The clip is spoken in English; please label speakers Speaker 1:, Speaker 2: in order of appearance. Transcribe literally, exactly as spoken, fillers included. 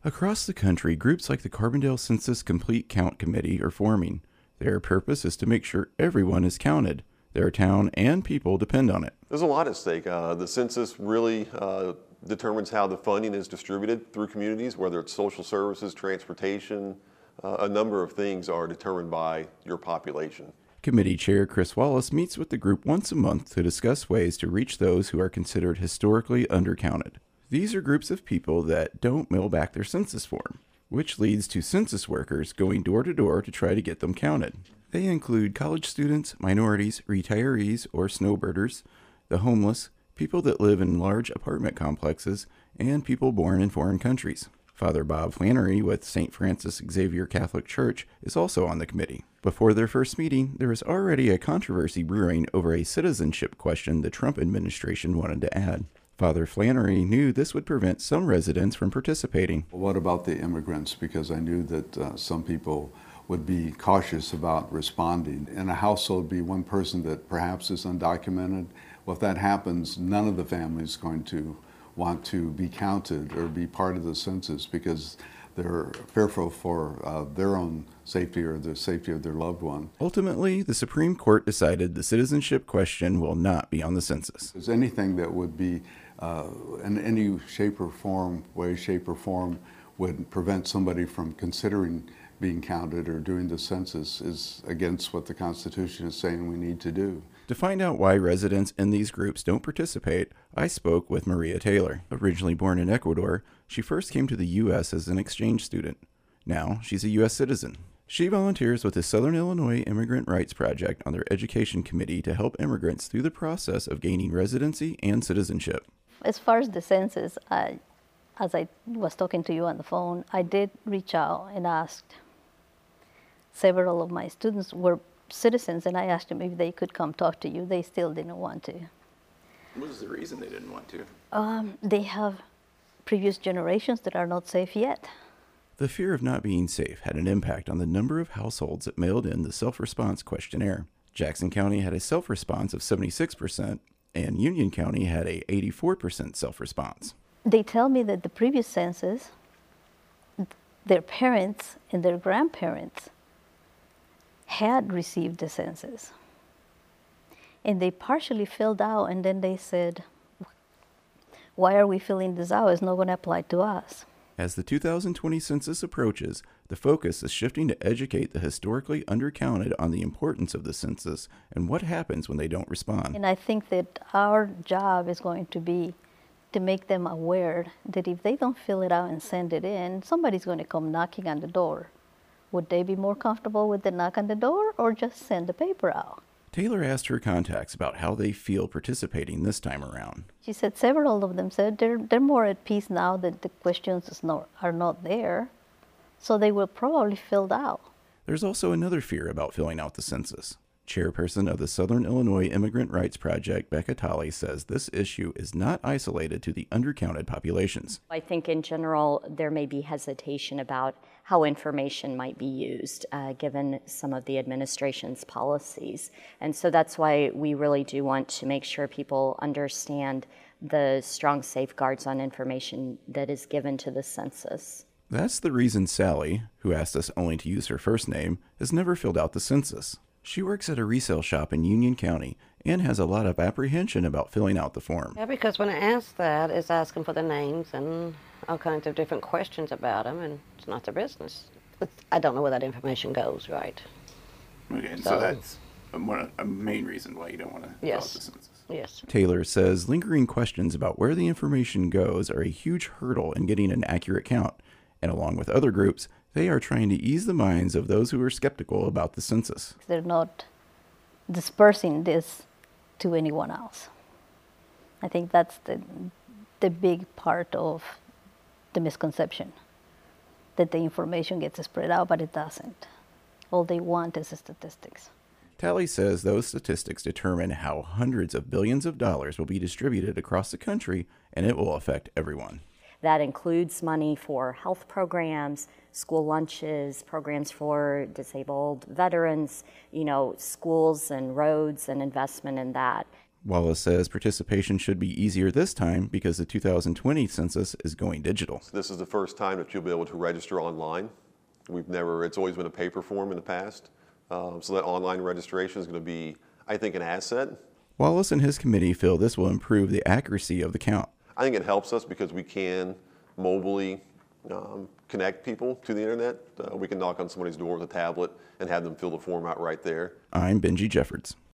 Speaker 1: Across the country, groups like the Carbondale Census Complete Count Committee are forming. Their purpose is to make sure everyone is counted. Their town and people depend on it.
Speaker 2: There's a lot at stake. Uh, the census really uh, determines how the funding is distributed through communities, whether it's social services, transportation, uh, a number of things are determined by your population.
Speaker 1: Committee Chair Chris Wallace meets with the group once a month to discuss ways to reach those who are considered historically undercounted. These are groups of people that don't mail back their census form, which leads to census workers going door to door to try to get them counted. They include college students, minorities, retirees or snowbirders, the homeless, people that live in large apartment complexes, and people born in foreign countries. Father Bob Flannery with Saint Francis Xavier Catholic Church is also on the committee. Before their first meeting, there was already a controversy brewing over a citizenship question the Trump administration wanted to add. Father Flannery knew this would prevent some residents from participating.
Speaker 3: What about the immigrants? Because I knew that uh, some people would be cautious about responding. In a household, be one person that perhaps is undocumented. Well, if that happens, none of the family is going to want to be counted or be part of the census because they're fearful for uh, their own safety or the safety of their loved one.
Speaker 1: Ultimately, the Supreme Court decided the citizenship question will not be on the census.
Speaker 3: There's anything that would be uh, in any shape or form, way, shape or form, would prevent somebody from considering being counted or doing the census is against what the Constitution is saying we need to do.
Speaker 1: To find out why residents in these groups don't participate, I spoke with Maria Taylor. Originally born in Ecuador, she first came to the U S as an exchange student. Now, she's a U S citizen. She volunteers with the Southern Illinois Immigrant Rights Project on their education committee to help immigrants through the process of gaining residency and citizenship.
Speaker 4: As far as the census, I, as I was talking to you on the phone, I did reach out and asked several of my students were citizens, and I asked them if they could come talk to you. They still didn't want to.
Speaker 1: What was the reason they didn't want to?
Speaker 4: Um, they have previous generations that are not safe yet.
Speaker 1: The fear of not being safe had an impact on the number of households that mailed in the self-response questionnaire. Jackson County had a self-response of seventy-six percent, and Union County had a eighty-four percent self-response.
Speaker 4: They tell me that the previous census, their parents and their grandparents had received the census. And they partially filled out, and then they said, why are we filling this out? It's not going to apply to us.
Speaker 1: As the two thousand twenty census approaches, the focus is shifting to educate the historically undercounted on the importance of the census and what happens when they don't respond.
Speaker 4: And I think that our job is going to be to make them aware that if they don't fill it out and send it in, somebody's going to come knocking on the door. Would they be more comfortable with the knock on the door or just send the paper out?
Speaker 1: Taylor asked her contacts about how they feel participating this time around.
Speaker 4: She said several of them said they're, they're more at peace now that the questions is not, are not there, so they will probably fill out.
Speaker 1: There's also another fear about filling out the census. Chairperson of the Southern Illinois Immigrant Rights Project, Becca Tolley, says this issue is not isolated to the undercounted populations.
Speaker 5: I think in general there may be hesitation about how information might be used uh, given some of the administration's policies. And so that's why we really do want to make sure people understand the strong safeguards on information that is given to the census.
Speaker 1: That's the reason Sally, who asked us only to use her first name, has never filled out the census. She works at a resale shop in Union County and has a lot of apprehension about filling out the form.
Speaker 6: Yeah, because when I ask that, it's asking for the names and all kinds of different questions about them, and it's not their business. It's, I don't know where that information goes, right?
Speaker 1: Okay, so, so that's a, one, a main reason why you don't want to fill out
Speaker 6: yes.
Speaker 1: the census.
Speaker 6: Yes.
Speaker 1: Taylor says lingering questions about where the information goes are a huge hurdle in getting an accurate count, and along with other groups, they are trying to ease the minds of those who are skeptical about the census.
Speaker 4: They're not dispersing this to anyone else. I think that's the, the big part of the misconception, that the information gets spread out, but it doesn't. All they want is the statistics.
Speaker 1: Talley says those statistics determine how hundreds of billions of dollars will be distributed across the country, and it will affect everyone.
Speaker 5: That includes money for health programs, school lunches, programs for disabled veterans, you know, schools and roads and investment in that.
Speaker 1: Wallace says participation should be easier this time because the two thousand twenty census is going digital.
Speaker 2: This is the first time that you'll be able to register online. We've never, it's always been a paper form in the past. Um, so that online registration is going to be, I think, an asset.
Speaker 1: Wallace and his committee feel this will improve the accuracy of the count.
Speaker 2: I think it helps us because we can mobilely um, connect people to the internet. Uh, we can knock on somebody's door with a tablet and have them fill the form out right there.
Speaker 1: I'm Benji Jeffords.